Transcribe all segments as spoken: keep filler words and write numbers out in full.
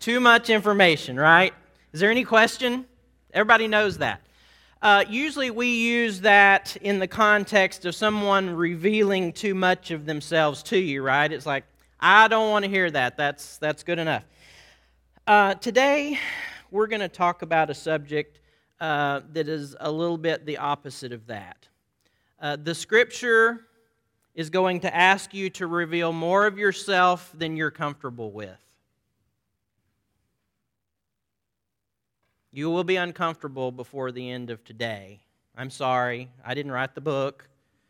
Too much information, right? Is there any question? Everybody knows that. Uh, usually we use that in the context of someone revealing too much of themselves to you, right? It's like, I don't want to hear that. That's, that's good enough. Uh, today, we're going to talk about a subject uh, that is a little bit the opposite of that. Uh, the Scripture is going to ask you to reveal more of yourself than you're comfortable with. You will be uncomfortable before the end of today. I'm sorry, I didn't write the book.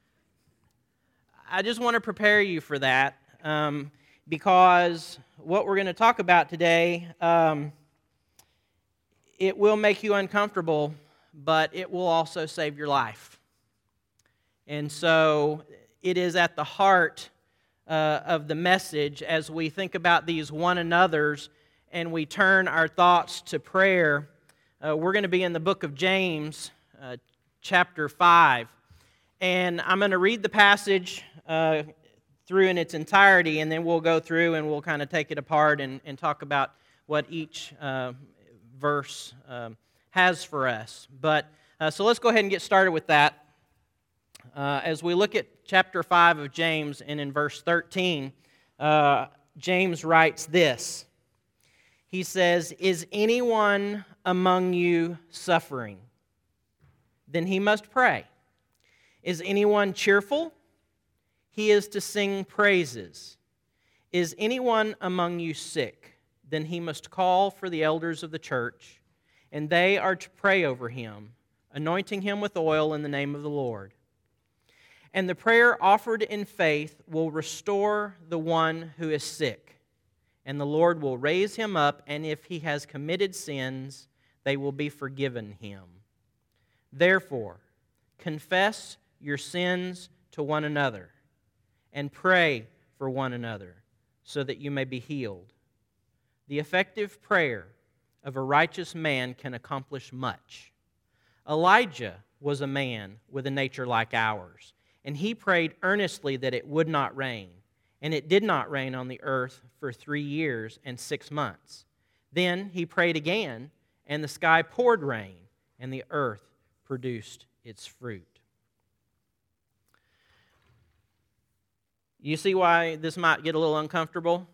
I just want to prepare you for that um, because what we're going to talk about today, um, it will make you uncomfortable, but it will also save your life. And so it is at the heart uh, of the message as we think about these one another's and we turn our thoughts to prayer. Uh, we're going to be in the book of James, uh, chapter five. And I'm going to read the passage uh, through in its entirety, and then we'll go through and we'll kind of take it apart and, and talk about what each uh, verse um, has for us. But uh, so let's go ahead and get started with that. Uh, as we look at chapter five of James, and in verse thirteen, uh, James writes this. He says, "Is anyone among you suffering? Then he must pray. Is anyone cheerful? He is to sing praises. Is anyone among you sick? Then he must call for the elders of the church, and they are to pray over him, anointing him with oil in the name of the Lord. And the prayer offered in faith will restore the one who is sick, and the Lord will raise him up, and if he has committed sins, they will be forgiven him. Therefore, confess your sins to one another, and pray for one another, so that you may be healed. The effective prayer of a righteous man can accomplish much. Elijah was a man with a nature like ours, and he prayed earnestly that it would not rain. And it did not rain on the earth for three years and six months. Then he prayed again, and the sky poured rain, and the earth produced its fruit." You see why this might get a little uncomfortable?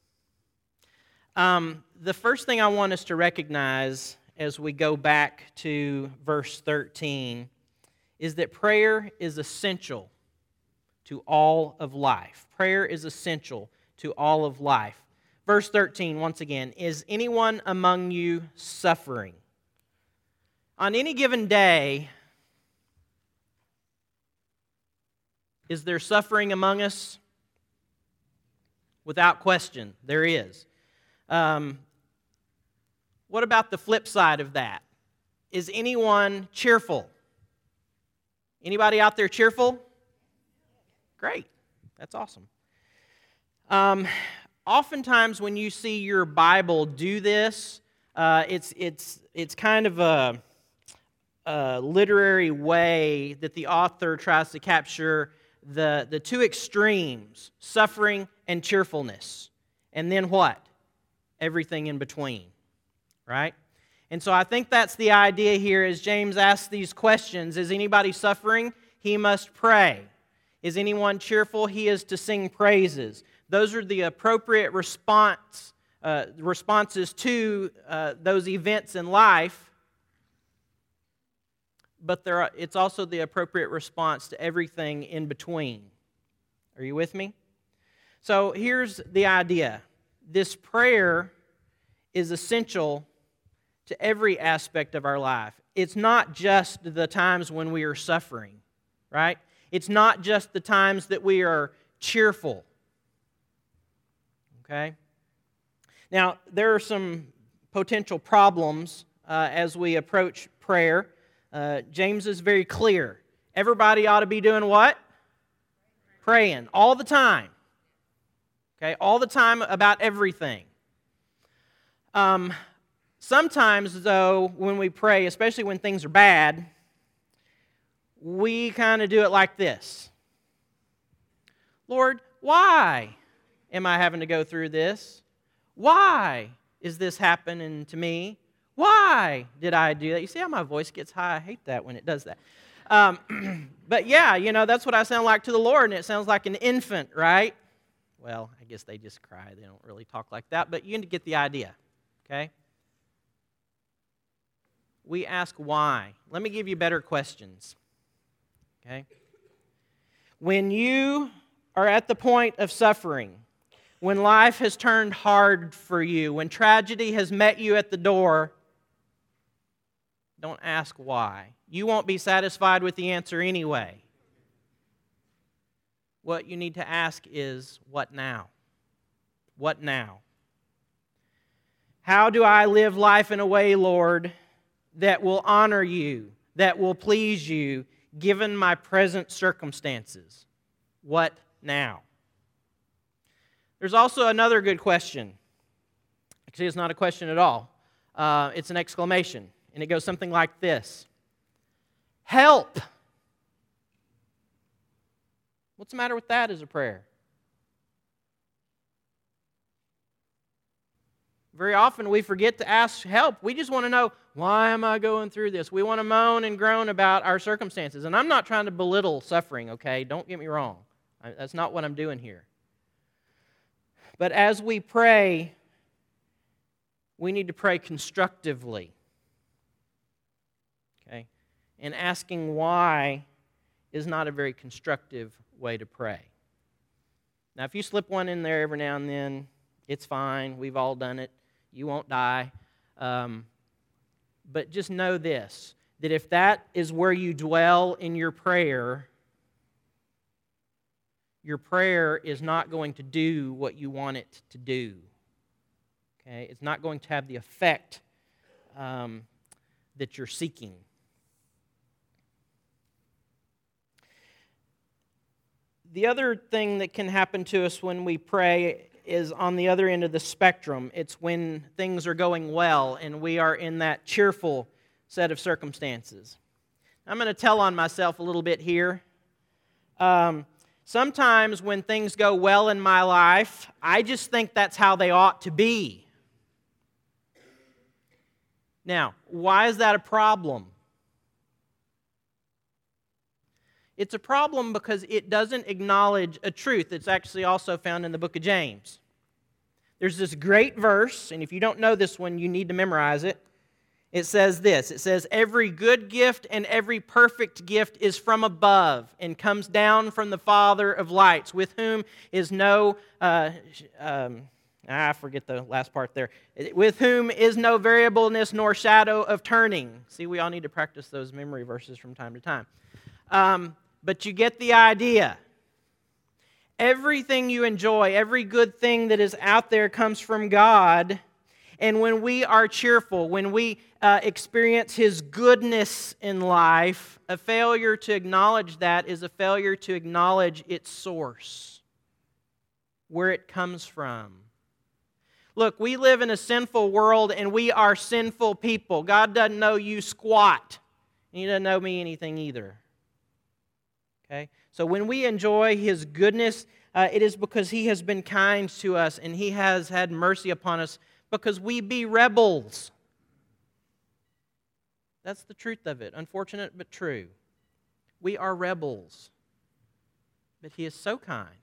Um, the first thing I want us to recognize as we go back to verse thirteen is that prayer is essential to all of life. Prayer is essential to all of life. Verse thirteen, once again, "Is anyone among you suffering?" On any given day, is there suffering among us? Without question, there is. Um, what about the flip side of that? Is anyone cheerful? Anybody out there cheerful? Great. That's awesome. Um, oftentimes when you see your Bible do this, uh, it's it's it's kind of a, a literary way that the author tries to capture the, the two extremes, suffering and cheerfulness. And then what? Everything in between, right? And so I think that's the idea here as James asks these questions. Is anybody suffering? He must pray. Is anyone cheerful? He is to sing praises. Those are the appropriate response uh, responses to uh, those events in life, but there are, it's also the appropriate response to everything in between. Are you with me? So here's the idea. This prayer is essential to every aspect of our life. It's not just the times when we are suffering, right? It's not just the times that we are cheerful. Okay? Now, there are some potential problems uh, as we approach prayer. Uh, James is very clear. Everybody ought to be doing what? Praying all the time. Okay? All the time about everything. Um, sometimes, though, when we pray, especially when things are bad, we kind of do it like this. Lord, why am I having to go through this? Why is this happening to me? Why did I do that? You see how my voice gets high? I hate that when it does that. Um, but yeah, you know, that's what I sound like to the Lord, and it sounds like an infant, right? Well, I guess they just cry. They don't really talk like that, but you get the idea, okay? We ask why. Let me give you better questions, okay? When you are at the point of suffering, when life has turned hard for you, when tragedy has met you at the door, don't ask why. You won't be satisfied with the answer anyway. What you need to ask is, what now? What now? How do I live life in a way, Lord, that will honor you, that will please you, given my present circumstances? What now? There's also another good question. Actually, it's not a question at all. Uh, it's an exclamation, and it goes something like this. Help! What's the matter with that as a prayer? Very often we forget to ask help. We just want to know, why am I going through this? We want to moan and groan about our circumstances. And I'm not trying to belittle suffering, okay? Don't get me wrong. I, that's not what I'm doing here. But as we pray, we need to pray constructively. Okay? And asking why is not a very constructive way to pray. Now, if you slip one in there every now and then, it's fine. We've all done it. You won't die. Um, but just know this, that if that is where you dwell in your prayer, your prayer is not going to do what you want it to do. Okay? It's not going to have the effect um, that you're seeking. The other thing that can happen to us when we pray is on the other end of the spectrum. It's when things are going well and we are in that cheerful set of circumstances. I'm going to tell on myself a little bit here. Um, sometimes when things go well in my life, I just think that's how they ought to be. Now, why is that a problem? It's a problem because it doesn't acknowledge a truth that's actually also found in the book of James. There's this great verse, and if you don't know this one, you need to memorize it. It says this, it says, every good gift and every perfect gift is from above and comes down from the Father of lights, with whom is no, uh, um, I forget the last part there, with whom is no variableness nor shadow of turning. See, we all need to practice those memory verses from time to time. Um, But you get the idea. Everything you enjoy, every good thing that is out there comes from God. And when we are cheerful, when we uh, experience His goodness in life, a failure to acknowledge that is a failure to acknowledge its source, where it comes from. Look, we live in a sinful world and we are sinful people. God doesn't know you squat. And He doesn't know me anything either. Okay? So when we enjoy His goodness, uh, it is because He has been kind to us and He has had mercy upon us because we be rebels. That's the truth of it. Unfortunate but true. We are rebels. But He is so kind.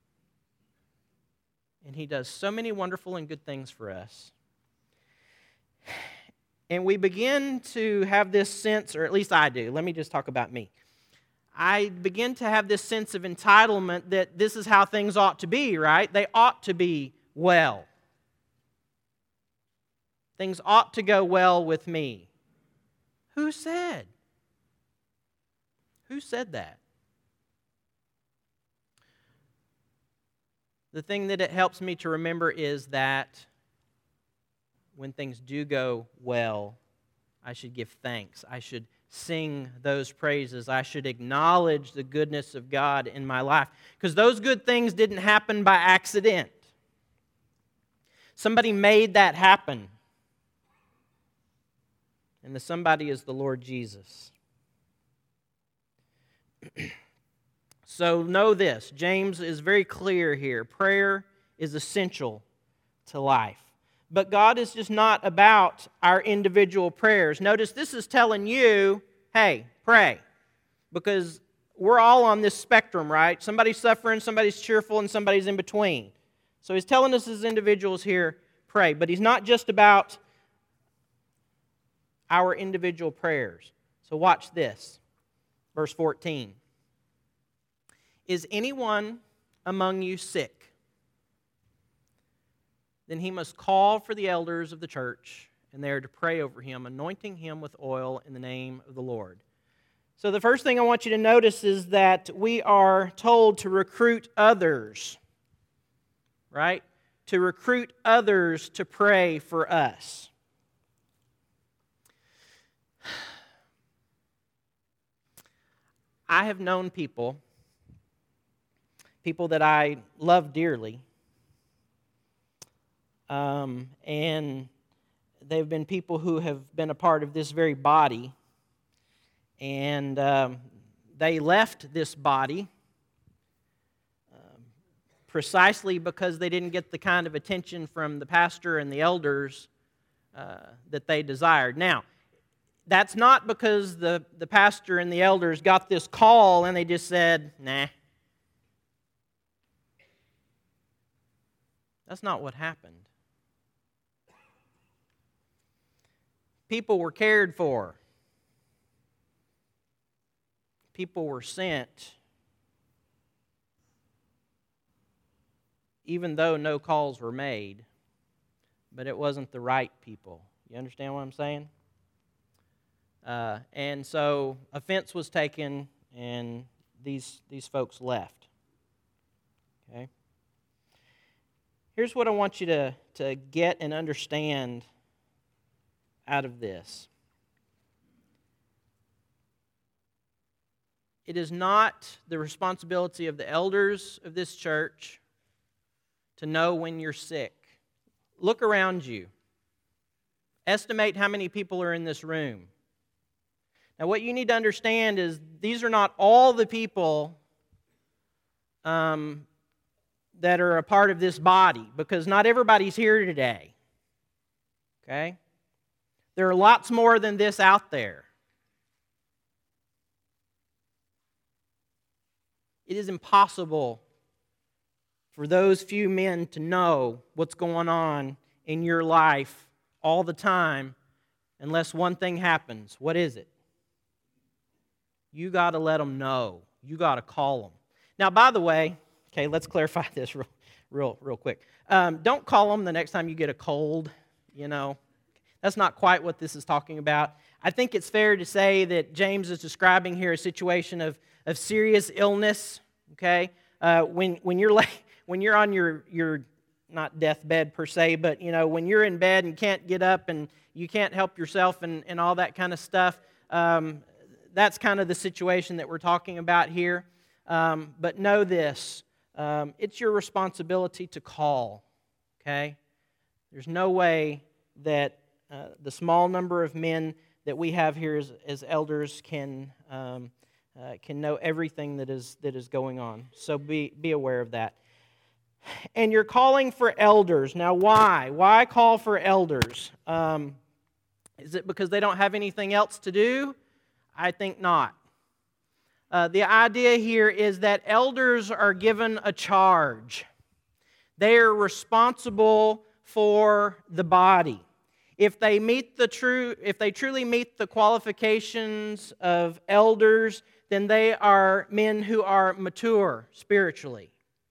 And He does so many wonderful and good things for us. And we begin to have this sense, or at least I do. Let me just talk about me. I begin to have this sense of entitlement that this is how things ought to be, right? They ought to be well. Things ought to go well with me. Who said? Who said that? The thing that it helps me to remember is that when things do go well, I should give thanks. I should sing those praises. I should acknowledge the goodness of God in my life. Because those good things didn't happen by accident. Somebody made that happen. And the somebody is the Lord Jesus. So know this. James is very clear here. Prayer is essential to life. but God is just not about our individual prayers. Notice this is telling you, hey, pray. Because we're all on this spectrum, right? Somebody's suffering, somebody's cheerful, and somebody's in between. So he's telling us as individuals here, pray. But he's not just about our individual prayers. So watch this. Verse fourteen. Is anyone among you sick? Then he must call for the elders of the church, and they are to pray over him, anointing him with oil in the name of the Lord. So the first thing I want you to notice is that we are told to recruit others, right? To recruit others to pray for us. I have known people, people that I love dearly, um, and they've been people who have been a part of this very body, and um, they left this body um, precisely because they didn't get the kind of attention from the pastor and the elders uh, that they desired. Now, that's not because the, the pastor and the elders got this call and they just said, nah. That's not what happened. People were cared for. People were sent, even though no calls were made, but it wasn't the right people. You understand what I'm saying? Uh, and so offense was taken, and these these folks left. Okay. Here's what I want you to, to get and understand out of this. It is not the responsibility of the elders of this church to know when you're sick. Look around you. Estimate how many people are in this room. Now, what you need to understand is these are not all the people um, that are a part of this body, because not everybody's here today. Okay? There are lots more than this out there. It is impossible for those few men to know what's going on in your life all the time unless one thing happens. What is it? You got to let them know. You got to call them. Now, by the way, okay, let's clarify this real, real, real quick. Um, don't call them the next time you get a cold, you know. That's not quite what this is talking about. I think it's fair to say that James is describing here a situation of, of serious illness, okay? Uh, when when you're like, when you're on your, your, not deathbed per se, but, you know, when you're in bed and can't get up and you can't help yourself and, and all that kind of stuff, um, that's kind of the situation that we're talking about here. Um, but know this, um, it's your responsibility to call, okay? There's no way that uh, the small number of men that we have here as, as elders can um, uh, can know everything that is that is going on. So be be aware of that. And you're calling for elders. Now, why? Why call for elders? Um, is it because they don't have anything else to do? I think not. Uh, the idea here is that elders are given a charge. They are responsible for the body. If they meet the true, if they truly meet the qualifications of elders, then they are men who are mature spiritually.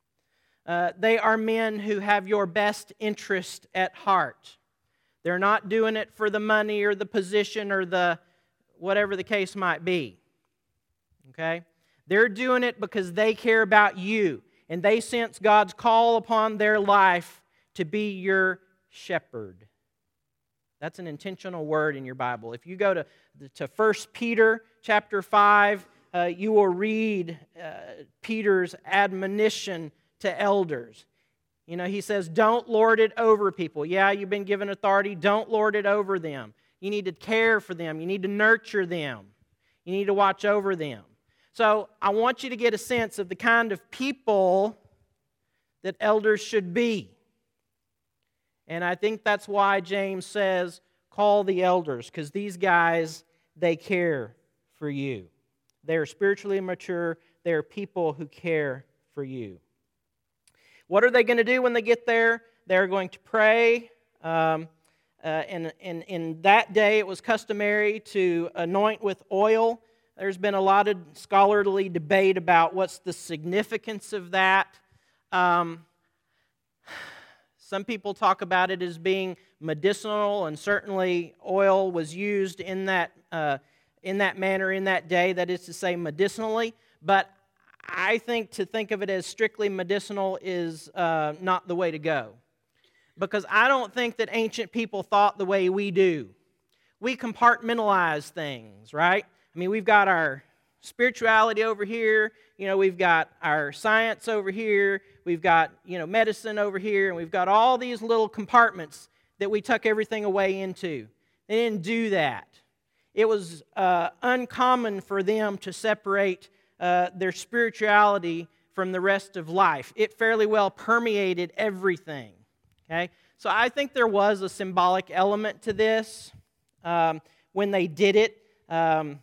Uh, they are men who have your best interest at heart. They're not doing it for the money or the position or the whatever the case might be. Okay? They're doing it because they care about you, and they sense God's call upon their life to be your shepherd. That's an intentional word in your Bible. If you go to, to First Peter chapter five, uh, you will read uh, Peter's admonition to elders. You know, he says, don't lord it over people. Yeah, you've been given authority. Don't lord it over them. You need to care for them. You need to nurture them. You need to watch over them. So I want you to get a sense of the kind of people that elders should be. And I think that's why James says, call the elders, because these guys, they care for you. They're spiritually mature. They're people who care for you. What are they going to do when they get there? They're going to pray. Um, uh, and, and in that day, it was customary to anoint with oil. There's been a lot of scholarly debate about what's the significance of that. Um, some people talk about it as being medicinal, and certainly oil was used in that uh, in that manner in that day, that is to say medicinally. But I think to think of it as strictly medicinal is uh, not the way to go. Because I don't think that ancient people thought the way we do. We compartmentalize things, right? I mean, we've got our spirituality over here, you know, we've got our science over here, we've got, you know, medicine over here, and we've got all these little compartments that we tuck everything away into. They didn't do that. It was uh, uncommon for them to separate uh, their spirituality from the rest of life. It fairly well permeated everything. Okay, so I think there was a symbolic element to this um, when they did it. Um,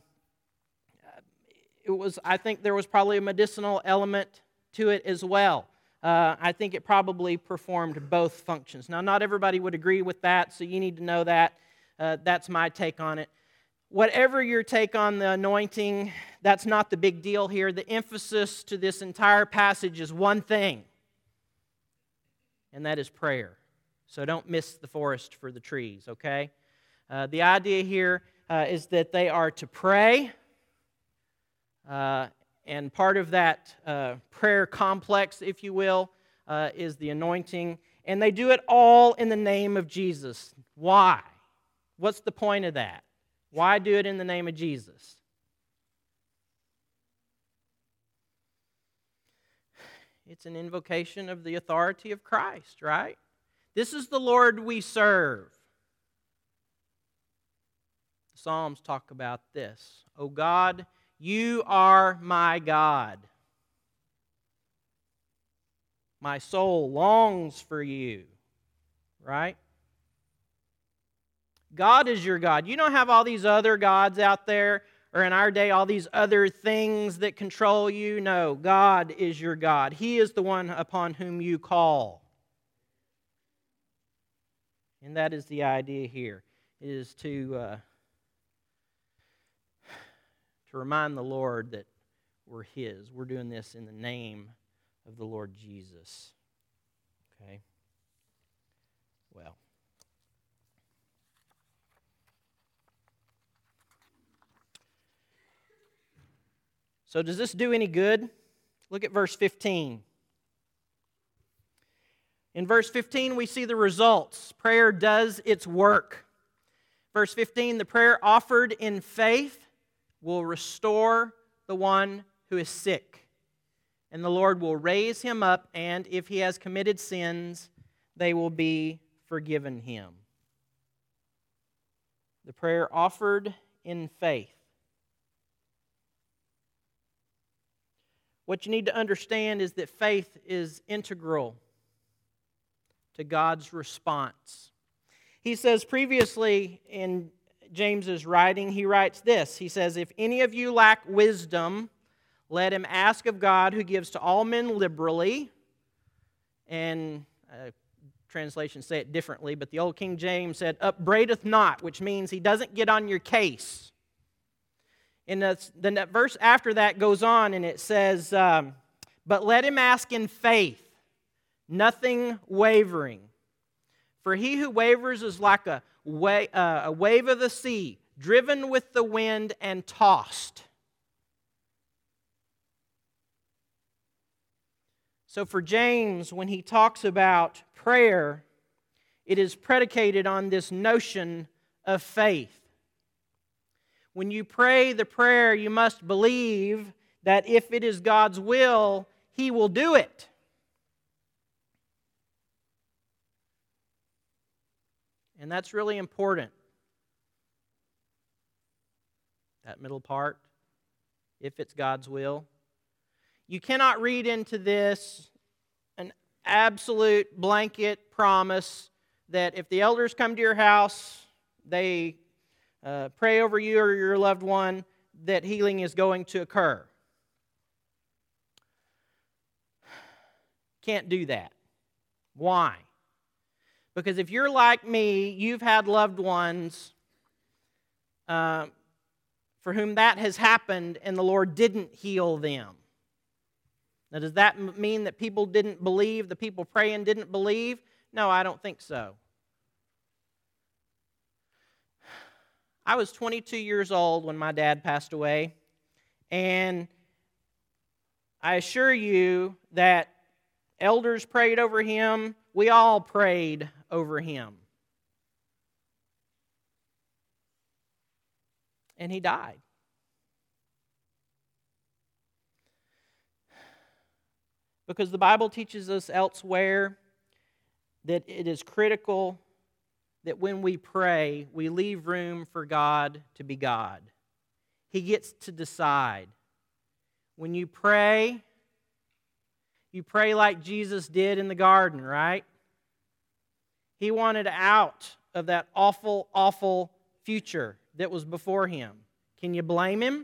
it was, I think, there was probably a medicinal element to it as well. Uh, I think it probably performed both functions. Now, not everybody would agree with that, so you need to know that. Uh, that's my take on it. Whatever your take on the anointing, that's not the big deal here. The emphasis to this entire passage is one thing, and that is prayer. So don't miss the forest for the trees, okay? Uh, the idea here uh, is that they are to pray, uh, and part of that uh, prayer complex, if you will, uh, is the anointing. And they do it all in the name of Jesus. Why? What's the point of that? Why do it in the name of Jesus? It's an invocation of the authority of Christ, right? This is the Lord we serve. The Psalms talk about this. O God, you are my God. My soul longs for you, right? God is your God. You don't have all these other gods out there, or in our day, all these other things that control you. No, God is your God. He is the one upon whom you call. And that is the idea here, is to, uh, to remind the Lord that we're His. We're doing this in the name of the Lord Jesus. Okay? Well. So does this do any good? Look at verse fifteen. In verse fifteen, we see the results. Prayer does its work. Verse fifteen, the prayer offered in faith will restore the one who is sick. And the Lord will raise him up, and if he has committed sins, they will be forgiven him. The prayer offered in faith. What you need to understand is that faith is integral to God's response. He says previously in James's writing, he writes this. He says, if any of you lack wisdom, let him ask of God, who gives to all men liberally. And uh, translations say it differently, but the old King James said, upbraideth not, which means he doesn't get on your case. And then that verse after that goes on and it says, um, but let him ask in faith, nothing wavering. For he who wavers is like a, wa- uh, a wave of the sea, driven with the wind and tossed. So for James, when he talks about prayer, it is predicated on this notion of faith. When you pray the prayer, you must believe that if it is God's will, He will do it. And that's really important. That middle part, if it's God's will. You cannot read into this an absolute blanket promise that if the elders come to your house, they uh, pray over you or your loved one, that healing is going to occur. Can't do that. Why? Because if you're like me, you've had loved ones uh, for whom that has happened and the Lord didn't heal them. Now, does that mean that people didn't believe, the people praying didn't believe? No, I don't think so. I was twenty-two years old when my dad passed away, and I assure you that elders prayed over him. We all prayed over him. And he died. Because the Bible teaches us elsewhere that it is critical that when we pray, we leave room for God to be God. He gets to decide. When you pray, you pray like Jesus did in the garden, right? He wanted out of that awful, awful future that was before him. Can you blame him?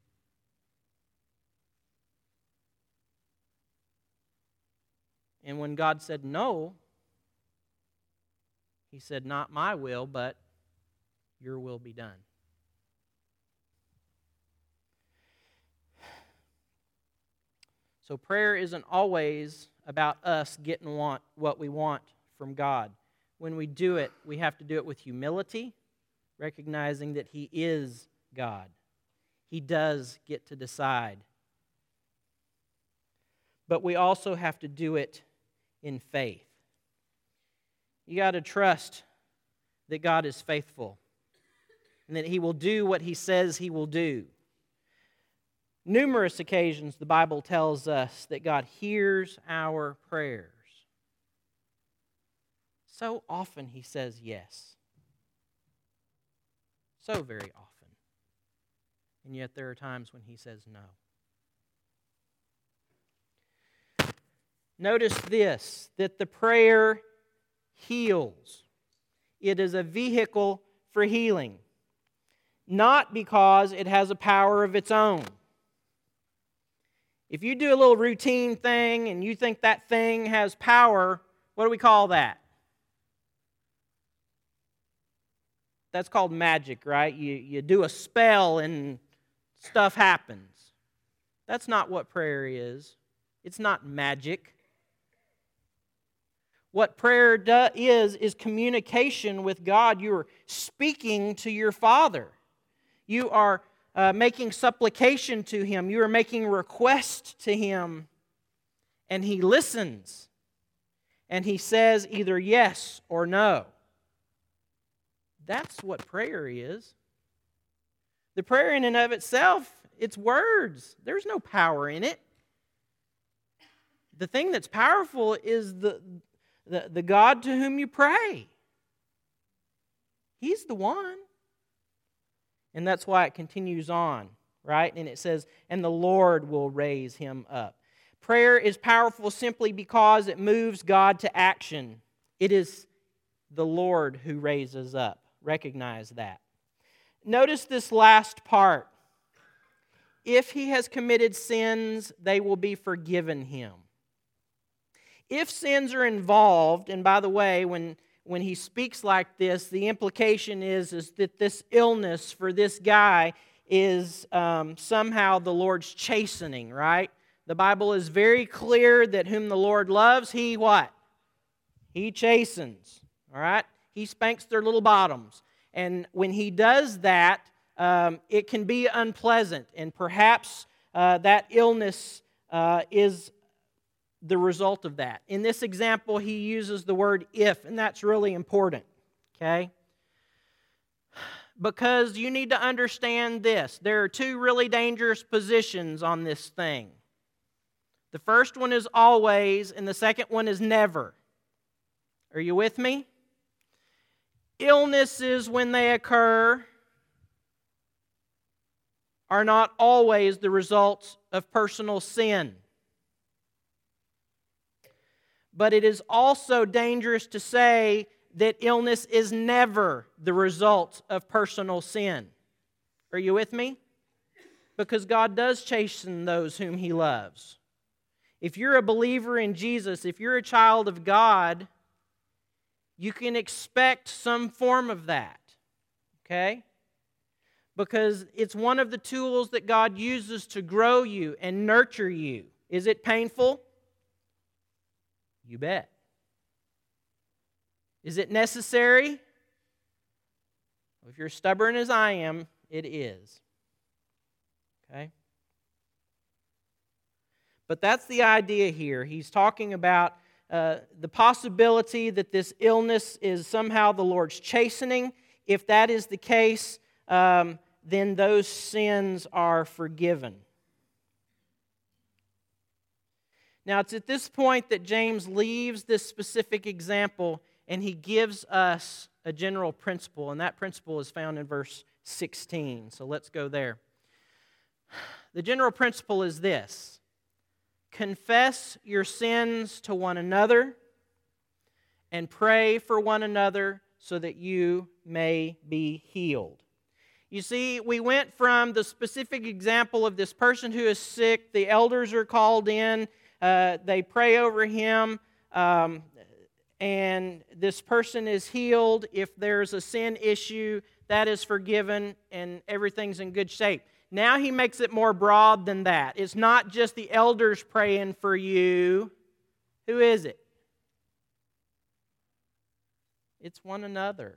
And when God said no, he said, not my will, but your will be done. So prayer isn't always about us getting want, what we want from God. When we do it, we have to do it with humility, recognizing that He is God. He does get to decide. But we also have to do it in faith. You got to trust that God is faithful and that He will do what He says He will do. Numerous occasions the Bible tells us that God hears our prayers. So often He says yes. So very often. And yet there are times when He says no. Notice this, that the prayer heals. It is a vehicle for healing, not because it has a power of its own. If you do a little routine thing and you think that thing has power, what do we call that? That's called magic, right? You, you do a spell and stuff happens. That's not what prayer is. It's not magic. What prayer do, is, is communication with God. You are speaking to your Father. You are uh, making supplication to Him. You are making request to Him. And He listens. And He says either yes or no. That's what prayer is. The prayer in and of itself, it's words. There's no power in it. The thing that's powerful is the... The, the God to whom you pray. He's the one. And that's why it continues on, right? And it says, and the Lord will raise him up. Prayer is powerful simply because it moves God to action. It is the Lord who raises up. Recognize that. Notice this last part. If he has committed sins, they will be forgiven him. If sins are involved, and by the way, when, when he speaks like this, the implication is, is that this illness for this guy is um, somehow the Lord's chastening, right? The Bible is very clear that whom the Lord loves, He what? He chastens, all right? He spanks their little bottoms. And when He does that, um, it can be unpleasant, and perhaps uh, that illness uh, is the result of that. In this example, he uses the word if, and that's really important, okay? Because you need to understand this. There are two really dangerous positions on this thing. The first one is always, and the second one is never. Are you with me? Illnesses, when they occur, are not always the result of personal sin. But it is also dangerous to say that illness is never the result of personal sin. Are you with me? Because God does chasten those whom He loves. If you're a believer in Jesus, if you're a child of God, you can expect some form of that. Okay? Because it's one of the tools that God uses to grow you and nurture you. Is it painful? You bet. Is it necessary? If you're stubborn as I am, it is. Okay? But that's the idea here. He's talking about uh, the possibility that this illness is somehow the Lord's chastening. If that is the case, um, then those sins are forgiven. Now, it's at this point that James leaves this specific example and he gives us a general principle, and that principle is found in verse sixteen. So let's go there. The general principle is this: confess your sins to one another and pray for one another so that you may be healed. You see, we went from the specific example of this person who is sick. The elders are called in. Uh, they pray over him, um, and this person is healed. If there's a sin issue, that is forgiven, and everything's in good shape. Now he makes it more broad than that. It's not just the elders praying for you. Who is it? It's one another.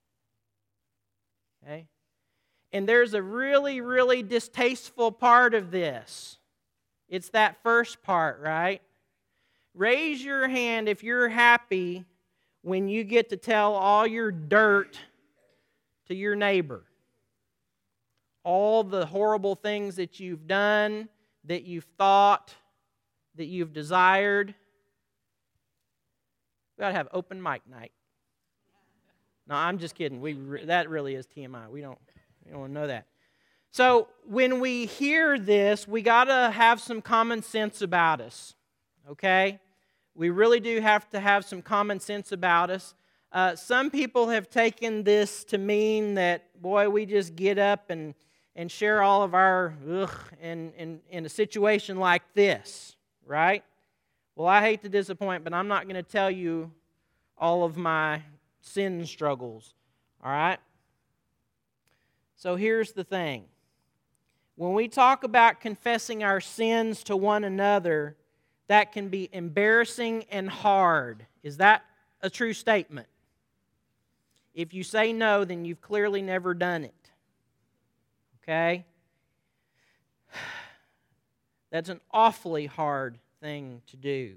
Okay? And there's a really, really distasteful part of this. It's that first part, right? Raise your hand if you're happy when you get to tell all your dirt to your neighbor. All the horrible things that you've done, that you've thought, that you've desired. We've got to have open mic night. No, I'm just kidding. We re- that really is T M I. We don't, we don't want to know that. So when we hear this, we got to have some common sense about us. Okay? We really do have to have some common sense about us. Uh, some people have taken this to mean that, boy, we just get up and, and share all of our ugh in, in, in a situation like this, right? Well, I hate to disappoint, but I'm not going to tell you all of my sin struggles, all right? So here's the thing. When we talk about confessing our sins to one another, that can be embarrassing and hard. Is that a true statement? If you say no, then you've clearly never done it. Okay? That's an awfully hard thing to do.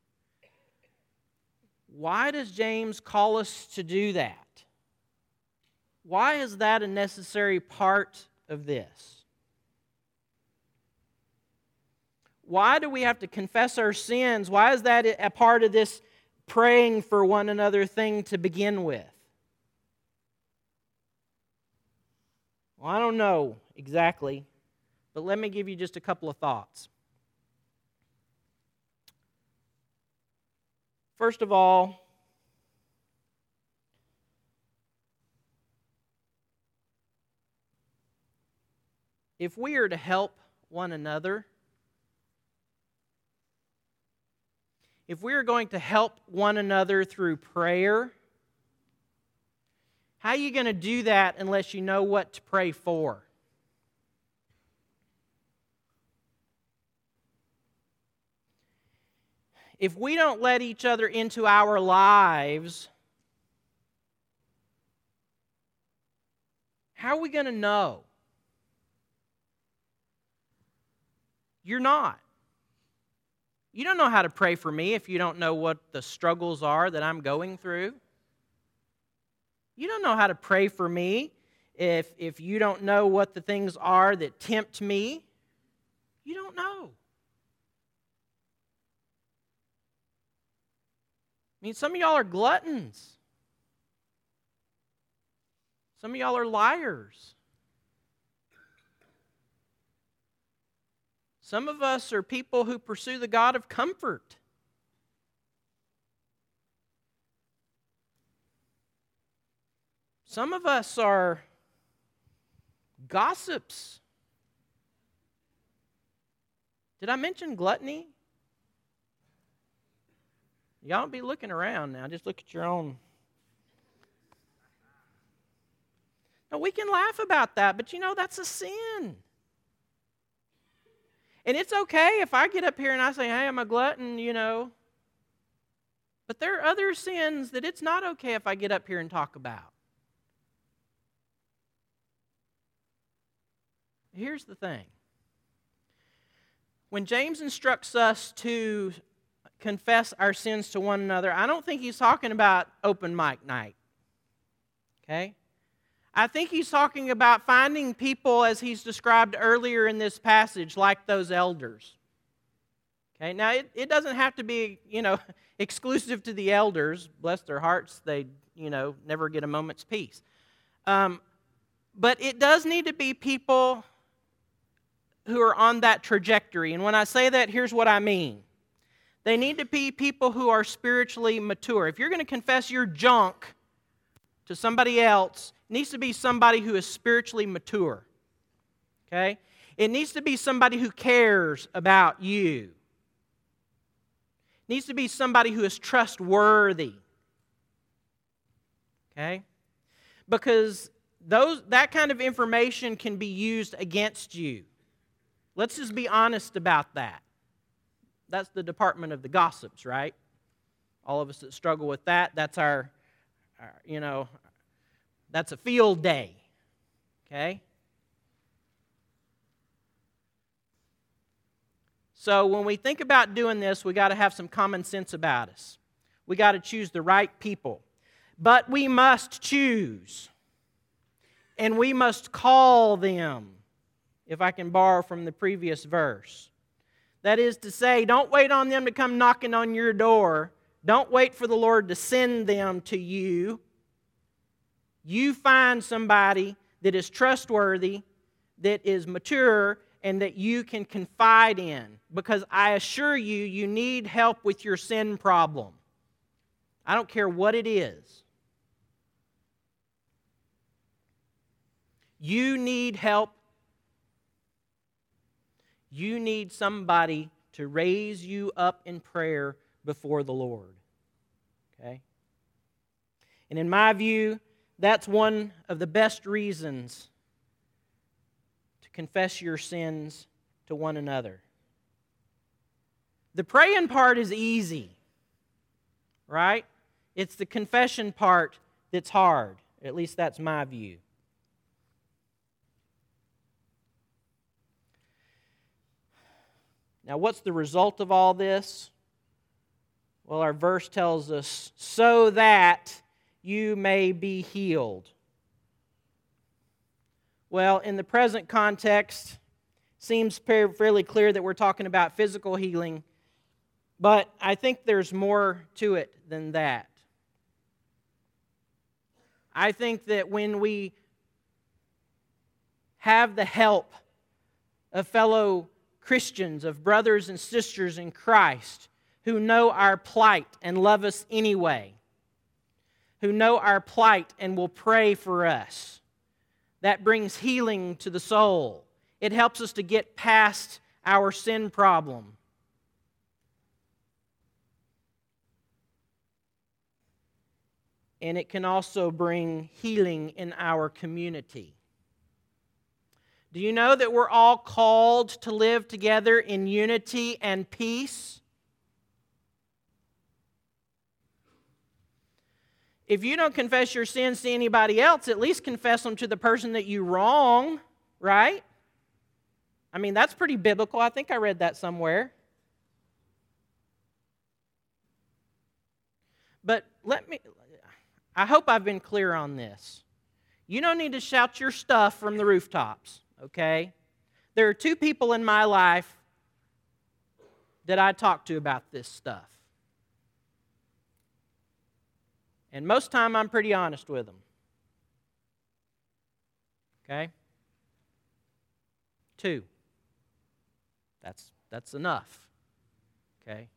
Why does James call us to do that? Why is that a necessary part of this? Why do we have to confess our sins? Why is that a part of this praying for one another thing to begin with? Well, I don't know exactly, but let me give you just a couple of thoughts. First of all, if we are to help one another, if we are going to help one another through prayer, how are you going to do that unless you know what to pray for? If we don't let each other into our lives, how are we going to know? You're not. You don't know how to pray for me if you don't know what the struggles are that I'm going through. You don't know how to pray for me if, if you don't know what the things are that tempt me. You don't know. I mean, some of y'all are gluttons. Some of y'all are liars. Some of us are people who pursue the God of comfort. Some of us are gossips. Did I mention gluttony? Y'all don't be looking around now. Just look at your own. Now, we can laugh about that, but you know, that's a sin. And it's okay if I get up here and I say, hey, I'm a glutton, you know. But there are other sins that it's not okay if I get up here and talk about. Here's the thing. When James instructs us to confess our sins to one another, I don't think he's talking about open mic night. Okay? I think he's talking about finding people, as he's described earlier in this passage, like those elders. Okay? Now, it, it doesn't have to be, you know, exclusive to the elders. Bless their hearts, they, you know, never get a moment's peace. Um, but it does need to be people who are on that trajectory. And when I say that, here's what I mean. They need to be people who are spiritually mature. If you're going to confess your junk to somebody else, it needs to be somebody who is spiritually mature. Okay? It needs to be somebody who cares about you. It needs to be somebody who is trustworthy. Okay? Because those that kind of information can be used against you. Let's just be honest about that. That's the department of the gossips, right? All of us that struggle with that, that's our, our you know, that's a field day, okay? So when we think about doing this, we got to have some common sense about us. We got to choose the right people. But we must choose. And we must call them, if I can borrow from the previous verse. That is to say, don't wait on them to come knocking on your door. Don't wait for the Lord to send them to you. You find somebody that is trustworthy, that is mature, and that you can confide in. Because I assure you, you need help with your sin problem. I don't care what it is. You need help. You need somebody to raise you up in prayer before the Lord. Okay? And in my view, that's one of the best reasons to confess your sins to one another. The praying part is easy, right? It's the confession part that's hard. At least that's my view. Now, what's the result of all this? Well, our verse tells us, so that you may be healed. Well, in the present context, seems fairly clear that we're talking about physical healing, but I think there's more to it than that. I think that when we have the help of fellow Christians, of brothers and sisters in Christ who know our plight and love us anyway, who know our plight and will pray for us, that brings healing to the soul. It helps us to get past our sin problem. And it can also bring healing in our community. Do you know that we're all called to live together in unity and peace? If you don't confess your sins to anybody else, at least confess them to the person that you wrong, right? I mean, that's pretty biblical. I think I read that somewhere. But let me, I hope I've been clear on this. You don't need to shout your stuff from the rooftops. Okay? There are two people in my life that I talk to about this stuff. And most time I'm pretty honest with them. Okay? Two. That's, that's enough. Okay?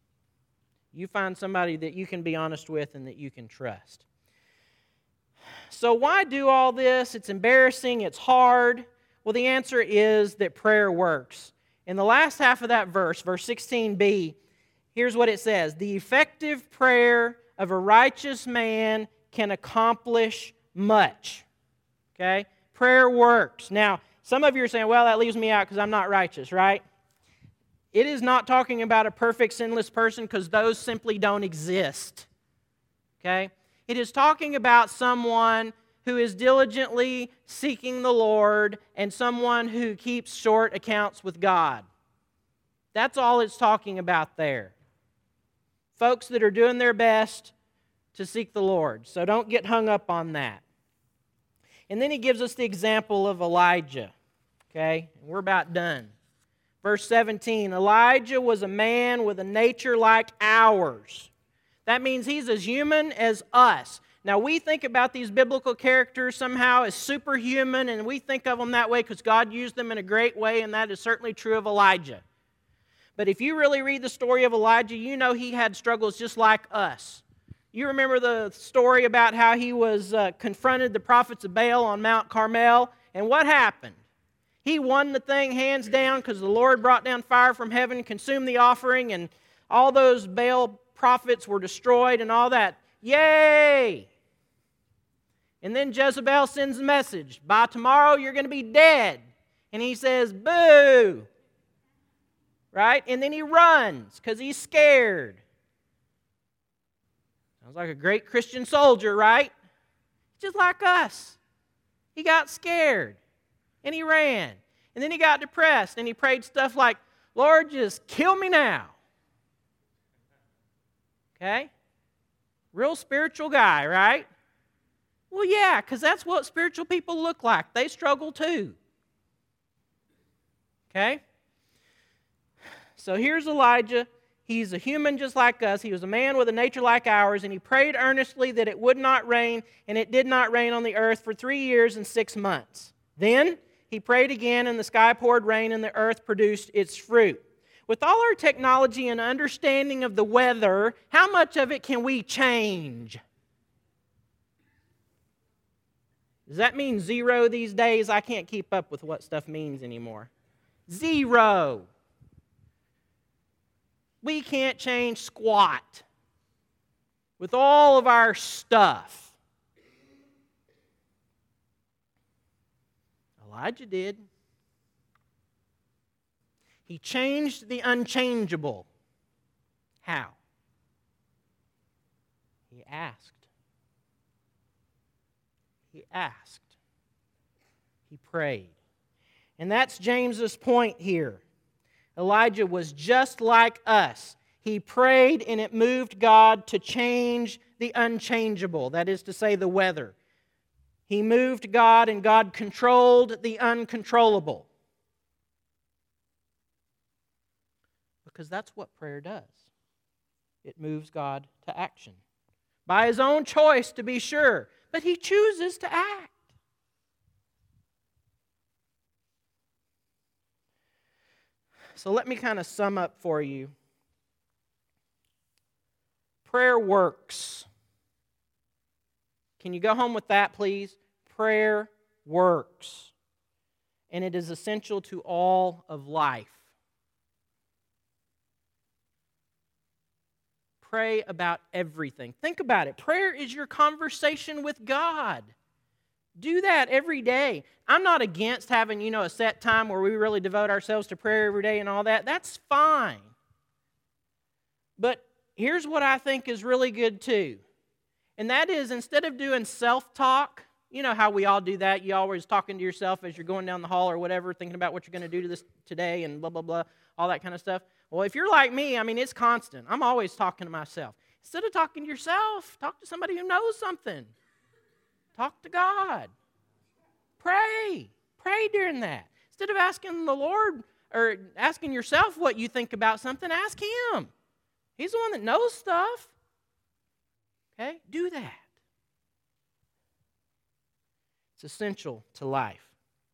You find somebody that you can be honest with and that you can trust. So why do all this? It's embarrassing, it's hard. Well, the answer is that prayer works. In the last half of that verse, verse sixteen b, here's what it says. The effective prayer of a righteous man can accomplish much. Okay? Prayer works. Now, some of you are saying, well, that leaves me out because I'm not righteous, right? It is not talking about a perfect, sinless person because those simply don't exist. Okay? It is talking about someone who is diligently seeking the Lord and someone who keeps short accounts with God. That's all it's talking about there. Folks that are doing their best to seek the Lord. So don't get hung up on that. And then he gives us the example of Elijah. Okay? We're about done. Verse seventeen, Elijah was a man with a nature like ours. That means he's as human as us. Now, we think about these biblical characters somehow as superhuman, and we think of them that way because God used them in a great way, and that is certainly true of Elijah. But if you really read the story of Elijah, you know he had struggles just like us. You remember the story about how he was uh, confronted the prophets of Baal on Mount Carmel, and what happened? He won the thing hands down because the Lord brought down fire from heaven, consumed the offering, and all those Baal prophets were destroyed and all that. Yay! And then Jezebel sends a message. By tomorrow, you're going to be dead. And he says, boo! Right? And then he runs because he's scared. Sounds like a great Christian soldier, right? Just like us. He got scared. And he ran. And then he got depressed. And he prayed stuff like, Lord, just kill me now. Okay? Real spiritual guy, right? Well, yeah, because that's what spiritual people look like. They struggle too. Okay? So here's Elijah. He's a human just like us. He was a man with a nature like ours, and he prayed earnestly that it would not rain, and it did not rain on the earth for three years and six months. Then he prayed again, and the sky poured rain, and the earth produced its fruit. With all our technology and understanding of the weather, how much of it can we change? Does that mean zero these days? I can't keep up with what stuff means anymore. Zero. We can't change squat with all of our stuff. Elijah did. He changed the unchangeable. How? He asked. He asked. He prayed. And that's James's point here. Elijah was just like us. He prayed and it moved God to change the unchangeable, that is to say, the weather. He moved God and God controlled the uncontrollable. Because that's what prayer does. It moves God to action. By His own choice, to be sure, but He chooses to act. So let me kind of sum up for you. Prayer works. Can you go home with that, please? Prayer works. And it is essential to all of life. Pray about everything. Think about it. Prayer is your conversation with God. Do that every day. I'm not against having, you know, a set time where we really devote ourselves to prayer every day and all that. That's fine. But here's what I think is really good too. And that is, instead of doing self-talk, you know how we all do that. You're always talking to yourself as you're going down the hall or whatever, thinking about what you're going to do to this today and blah, blah, blah, all that kind of stuff. Well, if you're like me, I mean, it's constant. I'm always talking to myself. Instead of talking to yourself, talk to somebody who knows something. Talk to God. Pray. Pray during that. Instead of asking the Lord or asking yourself what you think about something, ask Him. He's the one that knows stuff. Okay? Do that. It's essential to life.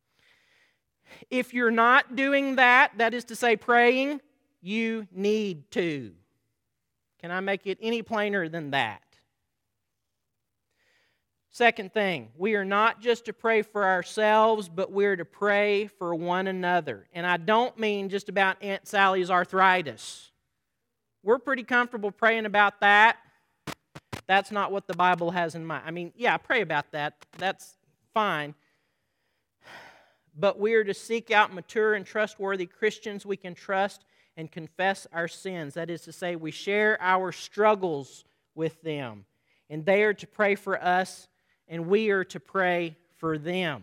If you're not doing that, that is to say praying, you need to. Can I make it any plainer than that? Second thing, we are not just to pray for ourselves, but we're to pray for one another. And I don't mean just about Aunt Sally's arthritis. We're pretty comfortable praying about that. That's not what the Bible has in mind. I mean, yeah, pray about that. That's fine. But we are to seek out mature and trustworthy Christians we can trust and confess our sins. That is to say, we share our struggles with them. And they are to pray for us, and we are to pray for them.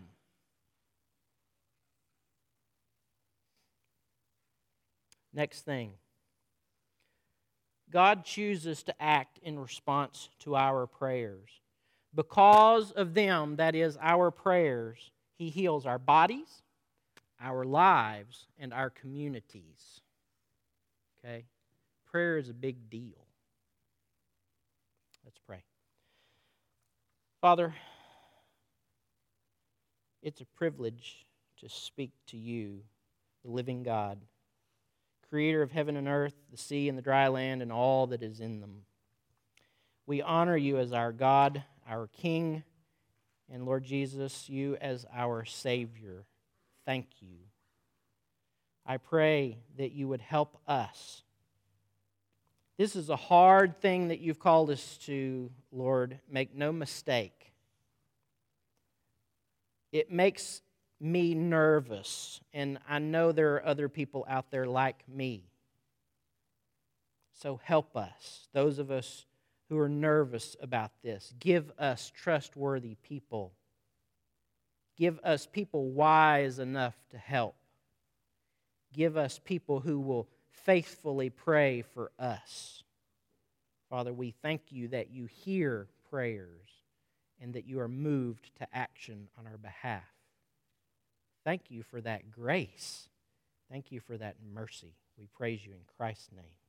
Next thing. God chooses to act in response to our prayers. Because of them, that is, our prayers, He heals our bodies, our lives, and our communities. Okay? Prayer is a big deal. Let's pray. Father, it's a privilege to speak to you, the living God, Creator of heaven and earth, the sea and the dry land, and all that is in them. We honor you as our God, our King, and Lord Jesus, you as our Savior. Thank you. I pray that you would help us. This is a hard thing that you've called us to, Lord. Make no mistake. It makes me nervous, and I know there are other people out there like me. So help us, those of us who are nervous about this. Give us trustworthy people. Give us people wise enough to help. Give us people who will faithfully pray for us. Father, we thank you that you hear prayers and that you are moved to action on our behalf. Thank you for that grace. Thank you for that mercy. We praise you in Christ's name.